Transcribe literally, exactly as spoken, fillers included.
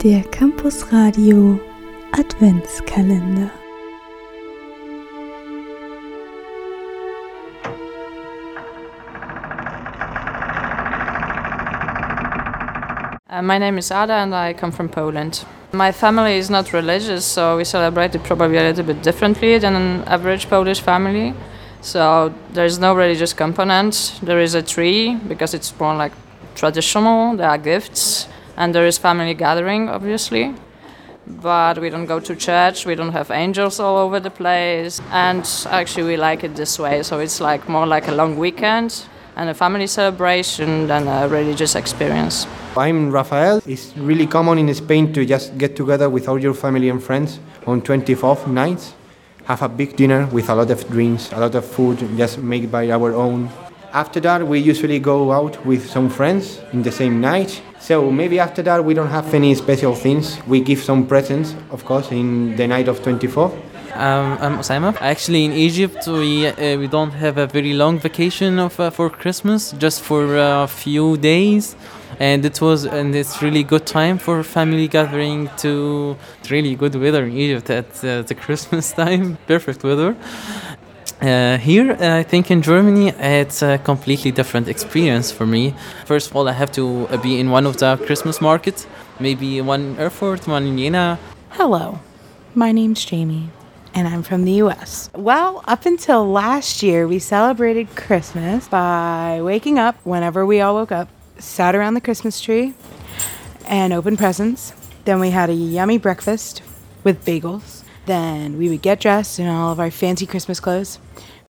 Der Campus Radio Adventskalender. Uh, my name is Ada and I come from Poland. My family is not religious, so we celebrate it probably a little bit differently than an average Polish family. So there's no religious component. There is a tree because it's more like traditional. There are gifts and there is family gathering, obviously. But we don't go to church, we don't have angels all over the place. And actually we like it this way, so it's like more like a long weekend and a family celebration than a religious experience. I'm Rafael. It's really common in Spain to just get together with all your family and friends on twenty-fourth night, have a big dinner with a lot of drinks, a lot of food just made by our own. After that, we usually go out with some friends in the same night. So maybe after that, we don't have any special things. We give some presents, of course, in the night of twenty-fourth. Um, I'm Osama. Actually, in Egypt, we uh, we don't have a very long vacation of uh, for Christmas, just for a few days, and it was and it's really good time for family gathering. To it's really good weather in Egypt at uh, the Christmas time, perfect weather. Uh, here, uh, I think in Germany, it's a completely different experience for me. First of all, I have to uh, be in one of the Christmas markets, maybe one in Erfurt, one in Jena. Hello, my name's Jamie, and I'm from the U S. Well, up until last year, we celebrated Christmas by waking up whenever we all woke up, sat around the Christmas tree, and opened presents. Then we had a yummy breakfast with bagels. Then we would get dressed in all of our fancy Christmas clothes.